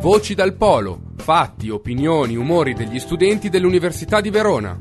Voci dal Polo, fatti, opinioni, umori degli studenti dell'Università di Verona.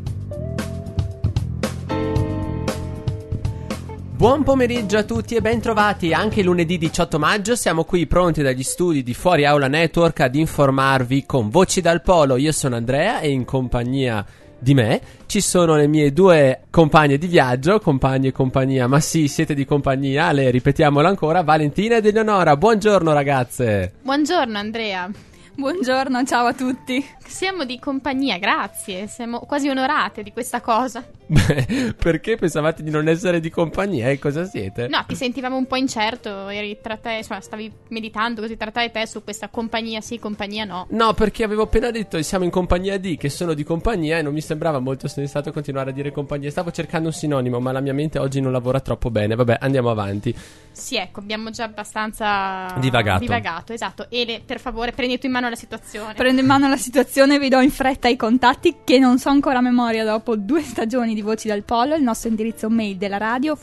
Buon pomeriggio a tutti e ben trovati. Anche lunedì 18 maggio siamo qui pronti dagli studi di Fuori Aula Network ad informarvi con Voci dal Polo. Io sono Andrea e in compagnia di me ci sono le mie due compagne di viaggio, compagni e compagnia, ma sì, siete di compagnia, ripetiamolo ancora, Valentina ed Eleonora. Buongiorno ragazze. Buongiorno Andrea. Buongiorno, ciao a tutti. Siamo di compagnia, grazie, siamo quasi onorate di questa cosa. Beh, perché pensavate di non essere di compagnia e cosa siete? No, ti sentivamo un po' incerto, eri tra te, insomma, stavi meditando così tra te e te su questa compagnia sì, compagnia no. No, perché avevo appena detto siamo in compagnia di, che sono di compagnia e non mi sembrava molto sensato continuare a dire compagnia. Stavo cercando un sinonimo, ma la mia mente oggi non lavora troppo bene. Vabbè, andiamo avanti. Sì, ecco, abbiamo già abbastanza divagato, esatto. Ele, per favore, prendi tu in mano la situazione. Prendo in mano la situazione e vi do in fretta i contatti che non so ancora a memoria dopo 2 stagioni di Voci dal Polo. Il nostro indirizzo mail della radio,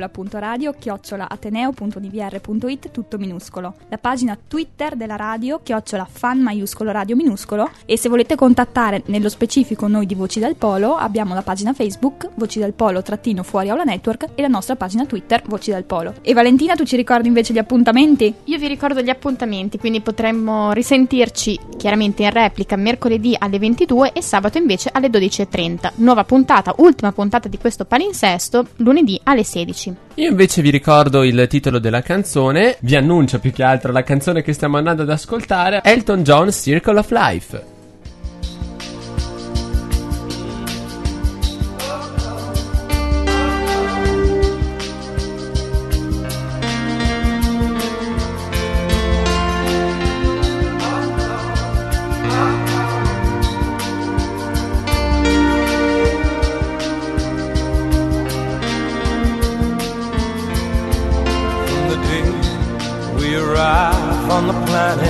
fuoriaula.radio@ateneo.univr.it, tutto minuscolo. La pagina Twitter della radio, @fan maiuscolo radio minuscolo. E se volete contattare nello specifico noi di Voci dal Polo, abbiamo la pagina Facebook Voci dal Polo _ Fuori Aula Network e la nostra pagina Twitter Voci dal Polo. E Valentina, tu ci ricordi invece gli appuntamenti? Io vi ricordo gli appuntamenti, quindi potremmo risentirci chiaramente in replica mercoledì alle 22 e sabato invece alle 12:30. Nuova puntata, ultima puntata di questo palinsesto, lunedì alle 16. Io invece vi ricordo il titolo della canzone, vi annuncio più che altro la canzone che stiamo andando ad ascoltare, Elton John, Circle of Life. On the planet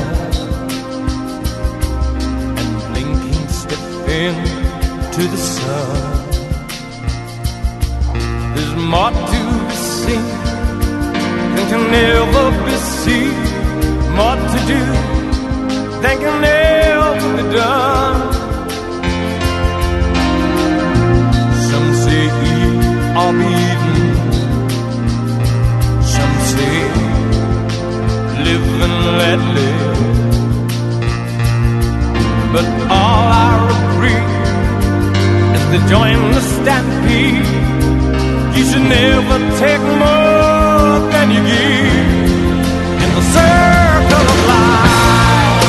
and blinking step into the sun, there's more to be seen than can ever be seen, more to do than can ever be done. Some say eat or be eaten, some say live and let live, but all I agree is to join the stampede. You should never take more than you give in the circle of life.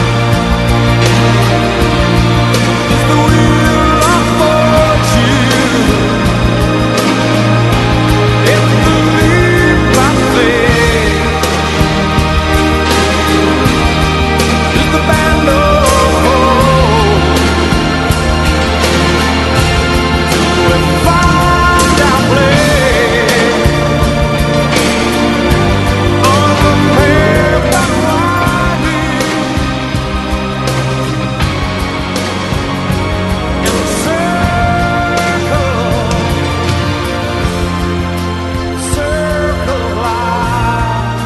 It's the wheel of fortune, it's the leap of faith, the band of hope, we find our place on the path that in the circle of life.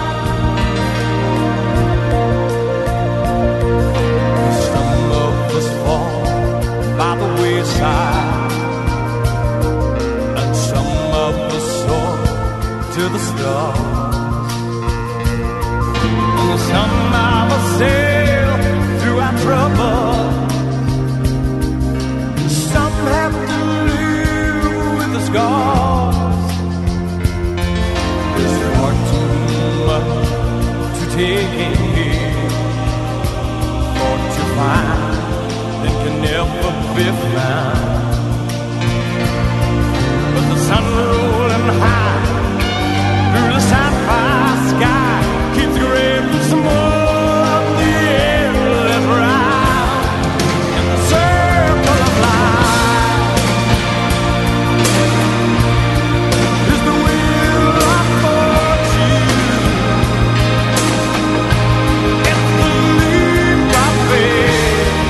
Some of us fall by the wayside, and some of us soar to the stars, and some of us sail through our trouble. Some have to live with the scars. There's far too much to take in here, or to find that can never be found. But the sun rolling high through the sapphire sky keeps grabbing some more of the endless ride in the circle of life. Is the wheel of fortune, it's the leap of faith.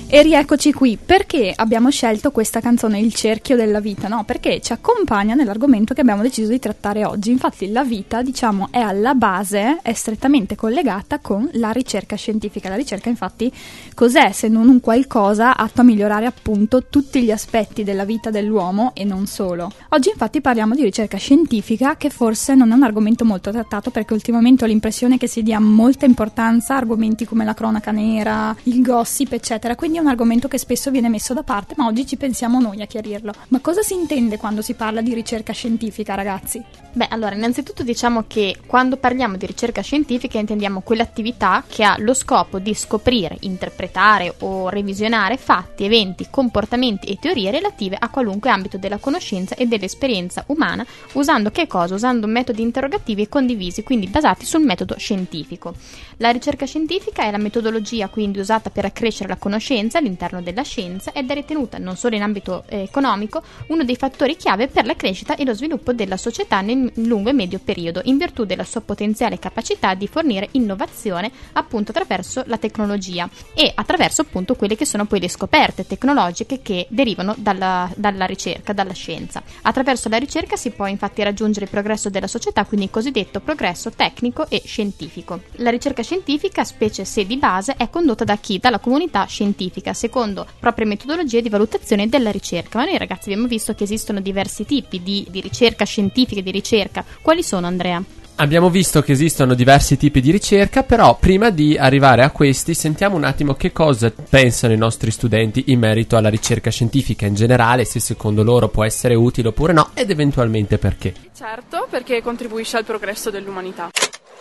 E rieccoci qui. Perché abbiamo scelto questa canzone, Il cerchio della vita? No, perché ci accompagna nell'argomento che abbiamo deciso di trattare oggi. Infatti la vita, diciamo, è alla base, è strettamente collegata con la ricerca scientifica. La ricerca, infatti, cos'è se non un qualcosa atto a migliorare appunto tutti gli aspetti della vita dell'uomo e non solo. Oggi infatti parliamo di ricerca scientifica, che forse non è un argomento molto trattato, perché ultimamente ho l'impressione che si dia molta importanza a argomenti come la cronaca nera, il gossip, eccetera. Quindi è un argomento che spesso viene messo da parte, ma oggi ci pensiamo noi a chiarirlo. Ma cosa si intende quando si parla di ricerca scientifica, ragazzi? Beh, allora, innanzitutto diciamo che quando parliamo di ricerca scientifica intendiamo quell'attività che ha lo scopo di scoprire, interpretare o revisionare fatti, eventi, comportamenti e teorie relative a qualunque ambito della conoscenza e dell'esperienza umana, usando che cosa? Usando metodi interrogativi condivisi, quindi basati sul metodo scientifico. La ricerca scientifica è la metodologia quindi usata per accrescere la conoscenza all'interno della scienza ed è ritenuta, non solo in ambito economico, uno dei fattori chiave per la crescita e lo sviluppo della società nel lungo e medio periodo, in virtù della sua potenziale capacità di fornire innovazione appunto attraverso la tecnologia e attraverso appunto quelle che sono poi le scoperte tecnologiche che derivano dalla ricerca, dalla scienza. Attraverso la ricerca si può infatti raggiungere il progresso della società, quindi il cosiddetto progresso tecnico e scientifico. La ricerca scientifica, specie se di base, è condotta da chi? Dalla comunità scientifica, secondo proprie metodologie di valutazione della ricerca. Ma noi ragazzi abbiamo visto che esistono diversi tipi di ricerca scientifica e di ricerca. Quali sono, Andrea? Abbiamo visto che esistono diversi tipi di ricerca, però prima di arrivare a questi sentiamo un attimo che cosa pensano i nostri studenti in merito alla ricerca scientifica in generale, se secondo loro può essere utile oppure no, ed eventualmente perché. Certo, perché contribuisce al progresso dell'umanità.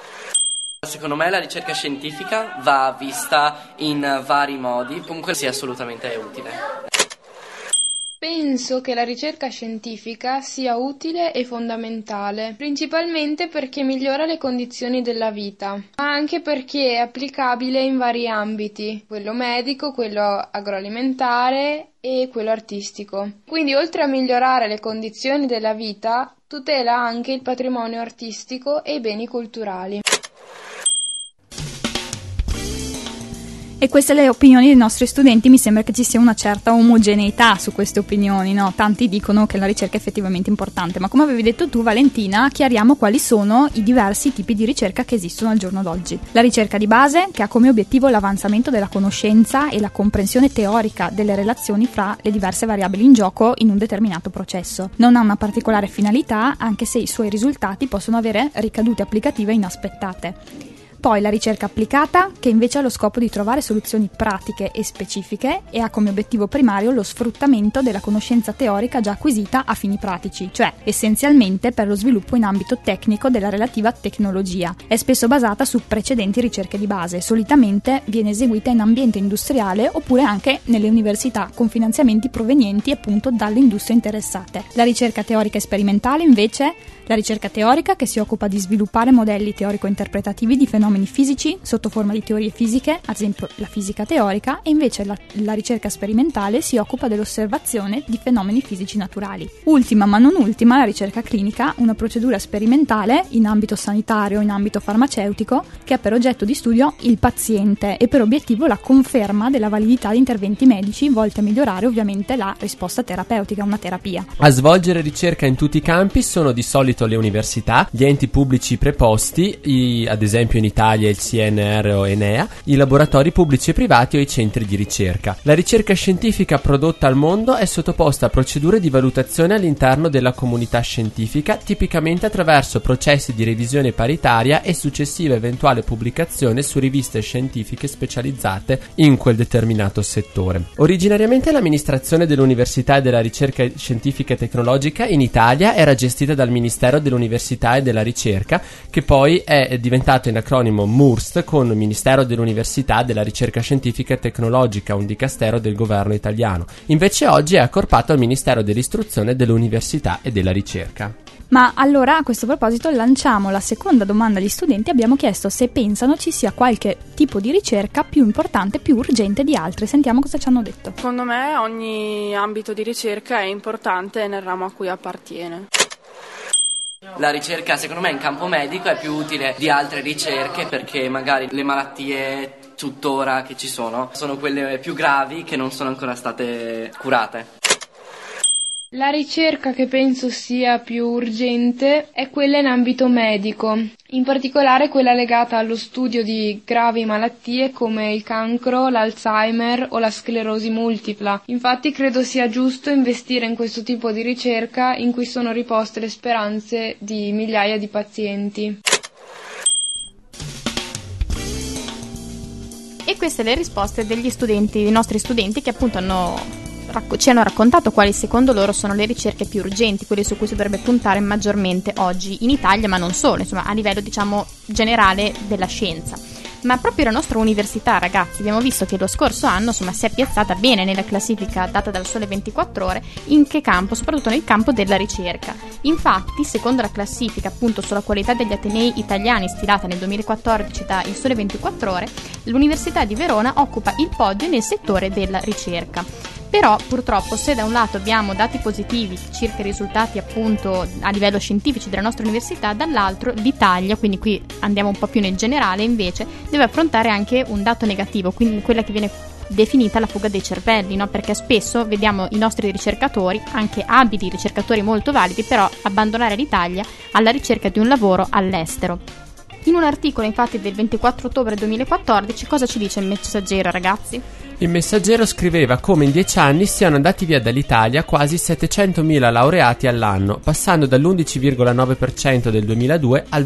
Secondo me la ricerca scientifica va vista in vari modi, comunque sia assolutamente utile. Penso che la ricerca scientifica sia utile e fondamentale, principalmente perché migliora le condizioni della vita, ma anche perché è applicabile in vari ambiti, quello medico, quello agroalimentare e quello artistico. Quindi oltre a migliorare le condizioni della vita, tutela anche il patrimonio artistico e i beni culturali. E queste le opinioni dei nostri studenti, mi sembra che ci sia una certa omogeneità su queste opinioni, no? Tanti dicono che la ricerca è effettivamente importante, ma come avevi detto tu, Valentina, chiariamo quali sono i diversi tipi di ricerca che esistono al giorno d'oggi. La ricerca di base, che ha come obiettivo l'avanzamento della conoscenza e la comprensione teorica delle relazioni fra le diverse variabili in gioco in un determinato processo. Non ha una particolare finalità, anche se i suoi risultati possono avere ricadute applicative inaspettate. Poi la ricerca applicata, che invece ha lo scopo di trovare soluzioni pratiche e specifiche e ha come obiettivo primario lo sfruttamento della conoscenza teorica già acquisita a fini pratici, cioè essenzialmente per lo sviluppo in ambito tecnico della relativa tecnologia. È spesso basata su precedenti ricerche di base, solitamente viene eseguita in ambiente industriale oppure anche nelle università con finanziamenti provenienti appunto dalle industrie interessate. La ricerca teorica e sperimentale invece, la ricerca teorica che si occupa di sviluppare modelli teorico-interpretativi di fenomeni fisici sotto forma di teorie fisiche, ad esempio la fisica teorica, e invece la ricerca sperimentale si occupa dell'osservazione di fenomeni fisici naturali. Ultima ma non ultima, la ricerca clinica, una procedura sperimentale in ambito sanitario o in ambito farmaceutico che ha per oggetto di studio il paziente e per obiettivo la conferma della validità di interventi medici volti a migliorare ovviamente la risposta terapeutica, una terapia. A svolgere ricerca in tutti i campi sono di solito le università, gli enti pubblici preposti, ad esempio in Italia il CNR o Enea, i laboratori pubblici e privati o i centri di ricerca. La ricerca scientifica prodotta al mondo è sottoposta a procedure di valutazione all'interno della comunità scientifica, tipicamente attraverso processi di revisione paritaria e successiva eventuale pubblicazione su riviste scientifiche specializzate in quel determinato settore. Originariamente l'amministrazione dell'università e della ricerca scientifica e tecnologica in Italia era gestita dal Ministero dell'Università e della Ricerca, che poi è diventato in acronimo MURST, con Ministero dell'Università, della Ricerca Scientifica e Tecnologica, un dicastero del governo italiano. Invece oggi è accorpato al Ministero dell'Istruzione, dell'Università e della Ricerca. Ma allora a questo proposito lanciamo la seconda domanda agli studenti. Abbiamo chiesto se pensano ci sia qualche tipo di ricerca più importante, più urgente di altre. Sentiamo cosa ci hanno detto. Secondo me ogni ambito di ricerca è importante nel ramo a cui appartiene. La ricerca secondo me in campo medico è più utile di altre ricerche perché magari le malattie tuttora che ci sono quelle più gravi che non sono ancora state curate. La ricerca che penso sia più urgente è quella in ambito medico, in particolare quella legata allo studio di gravi malattie come il cancro, l'Alzheimer o la sclerosi multipla. Infatti credo sia giusto investire in questo tipo di ricerca in cui sono riposte le speranze di migliaia di pazienti. E queste le risposte degli studenti, dei nostri studenti, che appunto ci hanno raccontato quali secondo loro sono le ricerche più urgenti, quelle su cui si dovrebbe puntare maggiormente oggi in Italia, ma non solo, insomma a livello generale della scienza. Ma proprio la nostra università, ragazzi, abbiamo visto che lo scorso anno si è piazzata bene nella classifica data dal Sole 24 Ore. In che campo? Soprattutto nel campo della ricerca. Infatti, secondo la classifica appunto sulla qualità degli atenei italiani stilata nel 2014 da Il Sole 24 Ore, l'Università di Verona occupa il podio nel settore della ricerca. Però purtroppo, se da un lato abbiamo dati positivi circa i risultati appunto a livello scientifico della nostra università, dall'altro l'Italia, quindi qui andiamo un po' più nel generale, invece deve affrontare anche un dato negativo, quindi quella che viene definita la fuga dei cervelli, no? Perché spesso vediamo i nostri ricercatori, anche abili ricercatori molto validi, però abbandonare l'Italia alla ricerca di un lavoro all'estero. In un articolo infatti del 24 ottobre 2014 cosa ci dice il Messaggero, ragazzi? Il Messaggero scriveva come in 10 anni siano andati via dall'Italia quasi 700.000 laureati all'anno, passando dall'11,9% del 2002 al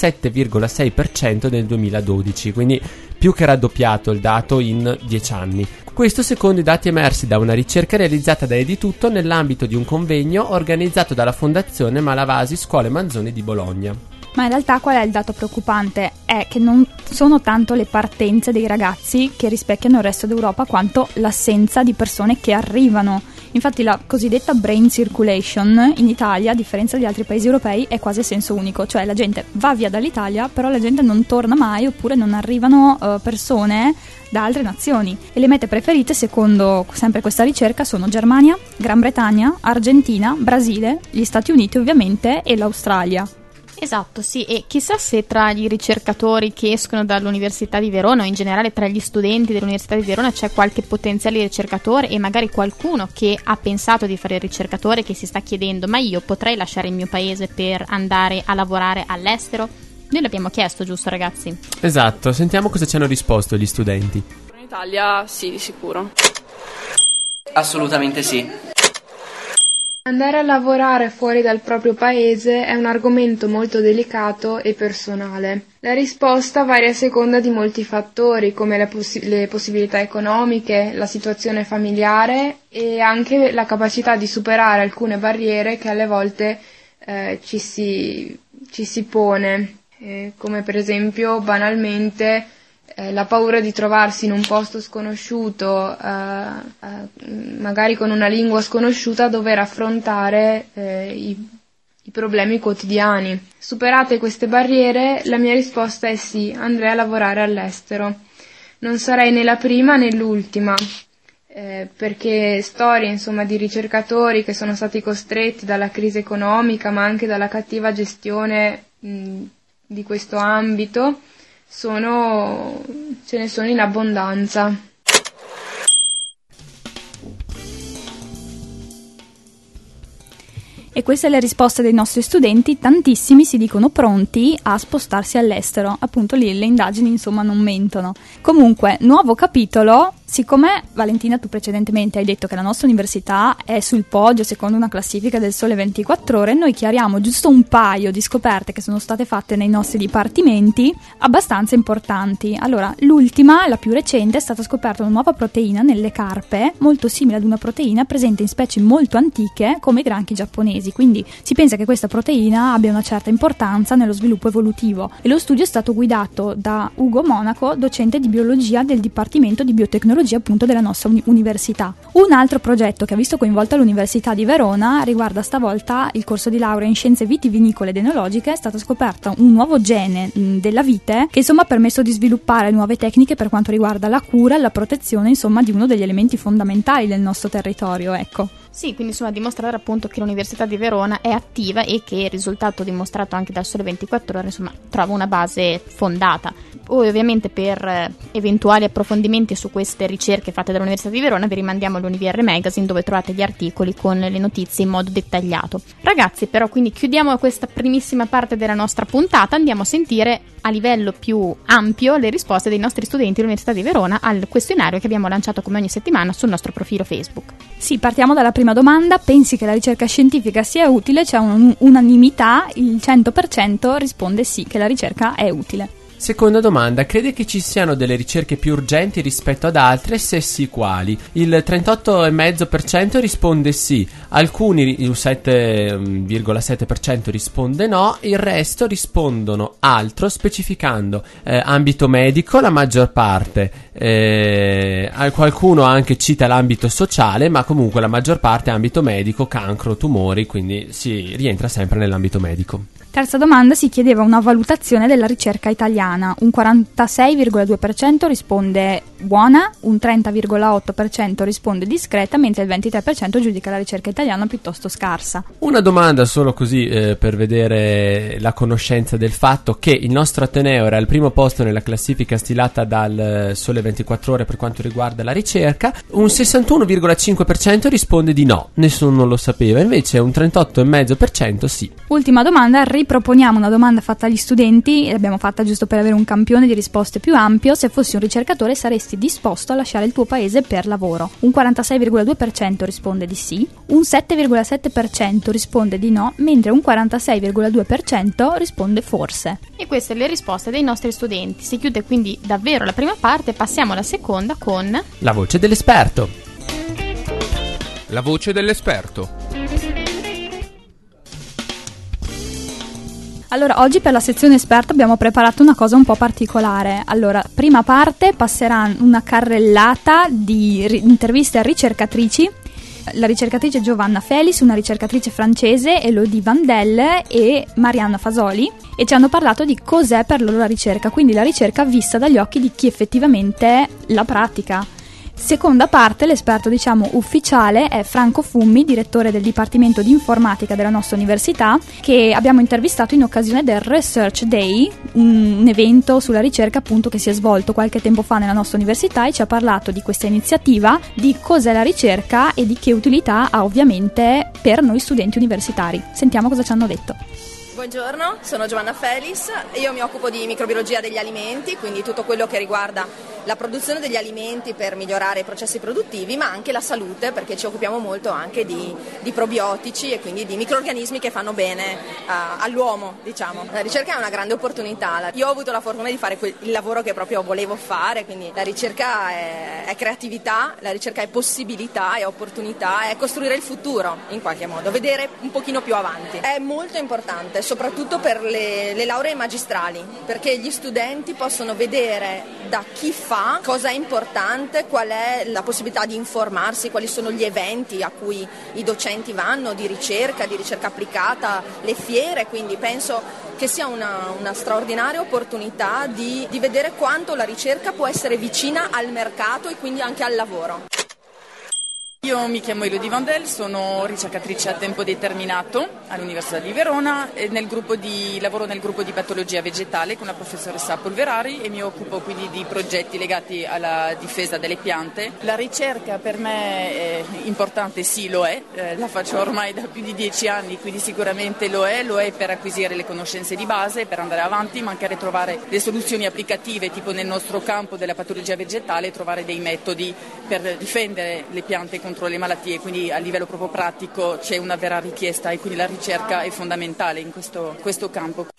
27,6% del 2012, quindi più che raddoppiato il dato in 10 anni. Questo secondo i dati emersi da una ricerca realizzata da Editutto nell'ambito di un convegno organizzato dalla Fondazione Malavasi Scuole Manzoni di Bologna. Ma in realtà qual è il dato preoccupante? È che non sono tanto le partenze dei ragazzi che rispecchiano il resto d'Europa quanto l'assenza di persone che arrivano. Infatti la cosiddetta brain circulation in Italia, a differenza di altri paesi europei, è quasi a senso unico, cioè la gente va via dall'Italia, però la gente non torna mai, oppure non arrivano persone da altre nazioni. E le mete preferite, secondo sempre questa ricerca, sono Germania, Gran Bretagna, Argentina, Brasile, gli Stati Uniti ovviamente e l'Australia. Esatto, sì, e chissà se tra i ricercatori che escono dall'Università di Verona o in generale tra gli studenti dell'Università di Verona c'è qualche potenziale ricercatore e magari qualcuno che ha pensato di fare il ricercatore, che si sta chiedendo: ma io potrei lasciare il mio paese per andare a lavorare all'estero? Noi l'abbiamo chiesto, giusto ragazzi? Esatto, sentiamo cosa ci hanno risposto gli studenti. In Italia sì, di sicuro. Assolutamente sì. Andare a lavorare fuori dal proprio paese è un argomento molto delicato e personale. La risposta varia a seconda di molti fattori, come le possibilità economiche, la situazione familiare e anche la capacità di superare alcune barriere che alle volte ci si pone, come per esempio banalmente la paura di trovarsi in un posto sconosciuto, magari con una lingua sconosciuta, a dover affrontare i problemi quotidiani. Superate queste barriere, la mia risposta è sì, andrei a lavorare all'estero. Non sarei né la prima né l'ultima, perché storie di ricercatori che sono stati costretti dalla crisi economica, ma anche dalla cattiva gestione di questo ambito, ce ne sono in abbondanza. E queste le risposte dei nostri studenti, tantissimi si dicono pronti a spostarsi all'estero, appunto lì le indagini non mentono. Comunque, nuovo capitolo. Siccome, Valentina, tu precedentemente hai detto che la nostra università è sul podio secondo una classifica del Sole 24 Ore, noi chiariamo giusto un paio di scoperte che sono state fatte nei nostri dipartimenti abbastanza importanti. Allora, l'ultima, la più recente, è stata scoperta una nuova proteina nelle carpe, molto simile ad una proteina presente in specie molto antiche come i granchi giapponesi, quindi si pensa che questa proteina abbia una certa importanza nello sviluppo evolutivo, e lo studio è stato guidato da Ugo Monaco, docente di biologia del Dipartimento di Biotecnologia appunto della nostra università. Un altro progetto che ha visto coinvolta l'Università di Verona riguarda stavolta il corso di laurea in scienze vitivinicole ed enologiche. È stato scoperto un nuovo gene della vite che ha permesso di sviluppare nuove tecniche per quanto riguarda la cura e la protezione di uno degli elementi fondamentali del nostro territorio, ecco. Sì, quindi insomma dimostrare appunto che l'Università di Verona è attiva e che il risultato dimostrato anche dal Sole 24 Ore insomma trova una base fondata. Poi ovviamente per eventuali approfondimenti su queste ricerche fatte dall'Università di Verona vi rimandiamo all'Univer Magazine, dove trovate gli articoli con le notizie in modo dettagliato. Ragazzi, però quindi chiudiamo questa primissima parte della nostra puntata, andiamo a sentire a livello più ampio le risposte dei nostri studenti dell'Università di Verona al questionario che abbiamo lanciato come ogni settimana sul nostro profilo Facebook. Sì, partiamo dalla prima domanda. Pensi che la ricerca scientifica sia utile? C'è unanimità, il 100% risponde sì, che la ricerca è utile. Seconda domanda, crede che ci siano delle ricerche più urgenti rispetto ad altre? Se sì, quali? Il 38,5% risponde sì, alcuni, il 7,7% risponde no, il resto rispondono altro, specificando ambito medico, la maggior parte, qualcuno anche cita l'ambito sociale, ma comunque la maggior parte ambito medico, cancro, tumori, quindi si rientra sempre nell'ambito medico. Terza domanda, si chiedeva una valutazione della ricerca italiana. Un 46,2% risponde buona, un 30,8% risponde discreta, mentre il 23% giudica la ricerca italiana piuttosto scarsa. Una domanda solo così per vedere la conoscenza del fatto che il nostro Ateneo era al primo posto nella classifica stilata dal Sole 24 Ore per quanto riguarda la ricerca. Un 61,5% risponde di no, nessuno lo sapeva, invece un 38,5% sì. Ultima domanda, riproponiamo una domanda fatta agli studenti, l'abbiamo fatta giusto per avere un campione di risposte più ampio. Se fossi un ricercatore saresti disposto a lasciare il tuo paese per lavoro? Un 46,2% risponde di sì, un 7,7% risponde di no, mentre un 46,2% risponde forse. E queste le risposte dei nostri studenti. Si chiude quindi davvero la prima parte, passiamo alla seconda con la voce dell'esperto. La voce dell'esperto. Allora, oggi per la sezione esperto abbiamo preparato una cosa un po' particolare. Allora, prima parte passerà una carrellata di interviste a ricercatrici. La ricercatrice Giovanna Felis, una ricercatrice francese, Elodie Vandelle e Marianna Fasoli, e ci hanno parlato di cos'è per loro la ricerca, quindi la ricerca vista dagli occhi di chi effettivamente la pratica. Seconda parte, l'esperto ufficiale è Franco Fummi, direttore del Dipartimento di Informatica della nostra università, che abbiamo intervistato in occasione del Research Day, un evento sulla ricerca appunto che si è svolto qualche tempo fa nella nostra università, e ci ha parlato di questa iniziativa, di cos'è la ricerca e di che utilità ha ovviamente per noi studenti universitari. Sentiamo cosa ci hanno detto. Buongiorno, sono Giovanna Felis, io mi occupo di microbiologia degli alimenti, quindi tutto quello che riguarda la produzione degli alimenti per migliorare i processi produttivi, ma anche la salute, perché ci occupiamo molto anche di probiotici e quindi di microrganismi che fanno bene all'uomo, diciamo. La ricerca è una grande opportunità. Io ho avuto la fortuna di fare il lavoro che proprio volevo fare, quindi la ricerca è creatività, la ricerca è possibilità, è opportunità, è costruire il futuro in qualche modo, vedere un pochino più avanti. È molto importante, soprattutto per le lauree magistrali, perché gli studenti possono vedere da chi fa cosa è importante, qual è la possibilità di informarsi, quali sono gli eventi a cui i docenti vanno di ricerca applicata, le fiere, quindi penso che sia una straordinaria opportunità di vedere quanto la ricerca può essere vicina al mercato e quindi anche al lavoro. Io mi chiamo Elodie Vandelle, sono ricercatrice a tempo determinato all'Università di Verona e lavoro nel gruppo di patologia vegetale con la professoressa Polverari e mi occupo quindi di progetti legati alla difesa delle piante. La ricerca per me è importante, sì lo è, la faccio ormai da più di 10 anni, quindi sicuramente lo è per acquisire le conoscenze di base, per andare avanti, ma anche trovare le soluzioni applicative, tipo nel nostro campo della patologia vegetale, trovare dei metodi per difendere le piante contro le malattie, quindi a livello proprio pratico c'è una vera richiesta e quindi la ricerca è fondamentale in questo campo.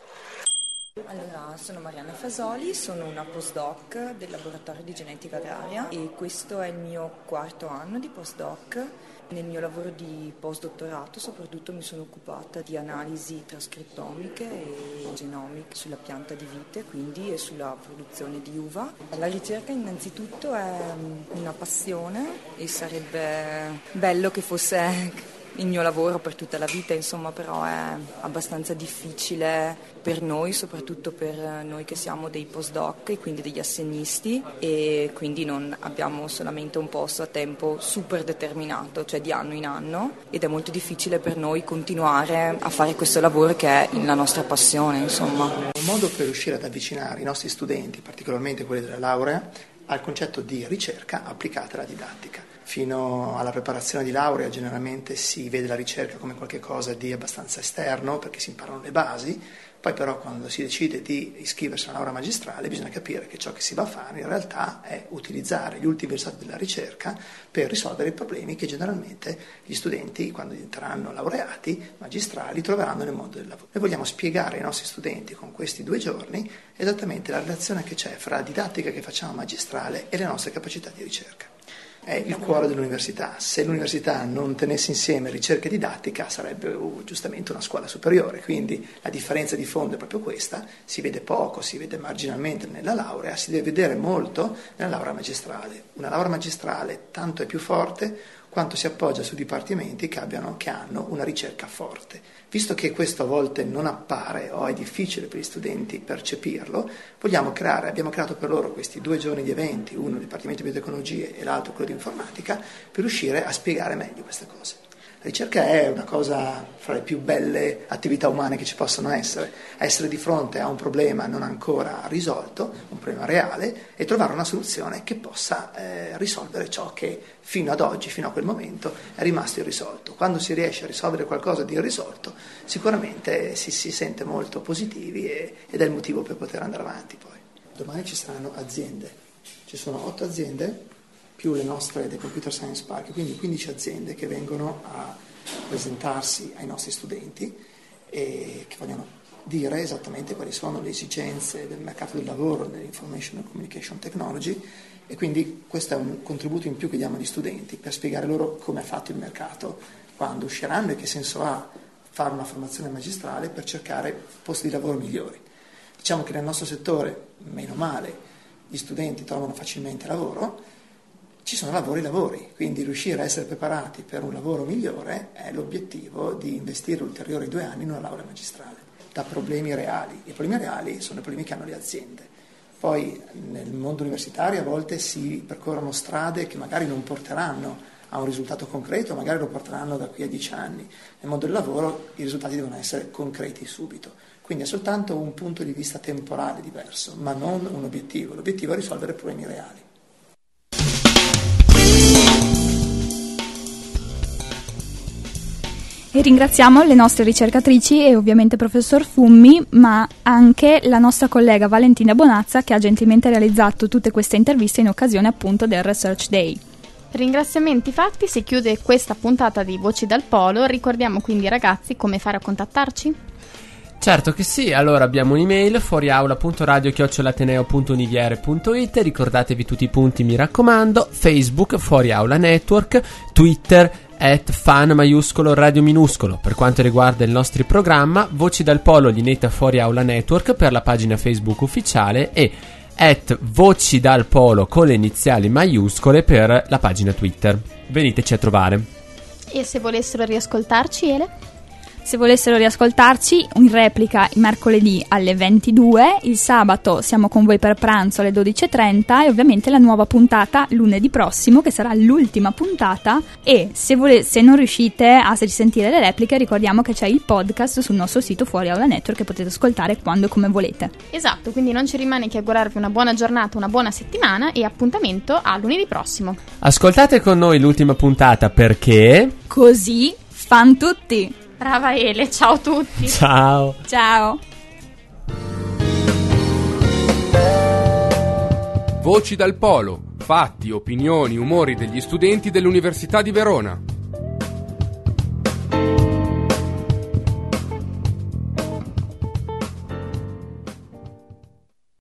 Allora, sono Marianna Fasoli, sono una postdoc del laboratorio di genetica agraria e questo è il mio 4º anno di postdoc. Nel mio lavoro di postdottorato soprattutto mi sono occupata di analisi trascrittomiche e genomiche sulla pianta di vite, quindi e sulla produzione di uva. La ricerca innanzitutto è una passione e sarebbe bello che fosse il mio lavoro per tutta la vita, insomma, però è abbastanza difficile per noi, soprattutto per noi che siamo dei postdoc e quindi degli assegnisti, e quindi non abbiamo solamente un posto a tempo super determinato, cioè di anno in anno, ed è molto difficile per noi continuare a fare questo lavoro che è la nostra passione, insomma. Un modo per riuscire ad avvicinare i nostri studenti, particolarmente quelli della laurea, al concetto di ricerca applicata alla didattica. Fino alla preparazione di laurea generalmente si vede la ricerca come qualcosa di abbastanza esterno, perché si imparano le basi. Poi però quando si decide di iscriversi a una laurea magistrale bisogna capire che ciò che si va a fare in realtà è utilizzare gli ultimi risultati della ricerca per risolvere i problemi che generalmente gli studenti, quando diventeranno laureati magistrali, troveranno nel mondo del lavoro. Noi vogliamo spiegare ai nostri studenti con questi 2 giorni esattamente la relazione che c'è fra la didattica che facciamo magistrale e le nostre capacità di ricerca. È il cuore dell'università. Se l'università non tenesse insieme ricerca e didattica sarebbe giustamente una scuola superiore, quindi la differenza di fondo è proprio questa, si vede poco, si vede marginalmente nella laurea, si deve vedere molto nella laurea magistrale. Una laurea magistrale tanto è più forte quanto si appoggia su dipartimenti che hanno una ricerca forte. Visto che questo a volte non appare o è difficile per gli studenti percepirlo, abbiamo creato per loro questi 2 giorni di eventi, uno Dipartimento di Biotecnologie e l'altro quello di Informatica, per riuscire a spiegare meglio queste cose. La ricerca è una cosa fra le più belle attività umane che ci possono essere di fronte a un problema non ancora risolto, un problema reale, e trovare una soluzione che possa risolvere ciò che fino ad oggi, fino a quel momento, è rimasto irrisolto. Quando si riesce a risolvere qualcosa di irrisolto, sicuramente si sente molto positivi ed è il motivo per poter andare avanti poi. Domani ci saranno aziende, ci sono 8 aziende, più le nostre dei Computer Science Park, quindi 15 aziende che vengono a presentarsi ai nostri studenti e che vogliono dire esattamente quali sono le esigenze del mercato del lavoro, dell'information and communication technology, e quindi questo è un contributo in più che diamo agli studenti per spiegare loro come è fatto il mercato quando usciranno e che senso ha fare una formazione magistrale per cercare posti di lavoro migliori. Diciamo che nel nostro settore, meno male, gli studenti trovano facilmente lavoro. Ci sono lavori, quindi riuscire a essere preparati per un lavoro migliore è l'obiettivo di investire ulteriori 2 anni in una laurea magistrale, da problemi reali. I problemi reali sono i problemi che hanno le aziende. Poi nel mondo universitario a volte si percorrono strade che magari non porteranno a un risultato concreto, magari lo porteranno da qui a 10 anni. Nel mondo del lavoro i risultati devono essere concreti subito. Quindi è soltanto un punto di vista temporale diverso, ma non un obiettivo. L'obiettivo è risolvere problemi reali. E ringraziamo le nostre ricercatrici e ovviamente professor Fummi, ma anche la nostra collega Valentina Bonazza, che ha gentilmente realizzato tutte queste interviste in occasione appunto del Research Day. Ringraziamenti fatti, si chiude questa puntata di Voci dal Polo. Ricordiamo quindi, ragazzi, come fare a contattarci? Certo che sì, allora abbiamo un'email fuoriaula.radio@ateneo.univiere.it, ricordatevi tutti i punti, mi raccomando, Facebook Fuori Aula Network, Twitter @fan maiuscolo radio minuscolo per quanto riguarda il nostro programma, Voci dal Polo Linetta Fuori Aula Network per la pagina Facebook ufficiale e @voci dal Polo con le iniziali maiuscole per la pagina Twitter. Veniteci a trovare. E se volessero riascoltarci, Ele? Se volessero riascoltarci in replica il mercoledì alle 22, il sabato siamo con voi per pranzo alle 12:30 e ovviamente la nuova puntata lunedì prossimo, che sarà l'ultima puntata. E se non riuscite a risentire le repliche, ricordiamo che c'è il podcast sul nostro sito Fuori Aula Network che potete ascoltare quando e come volete. Esatto, quindi non ci rimane che augurarvi una buona giornata, una buona settimana e appuntamento a lunedì prossimo. Ascoltate con noi l'ultima puntata perché così fan tutti. Brava Ele, ciao a tutti. Ciao. Ciao. Voci dal Polo, fatti, opinioni, umori degli studenti dell'Università di Verona.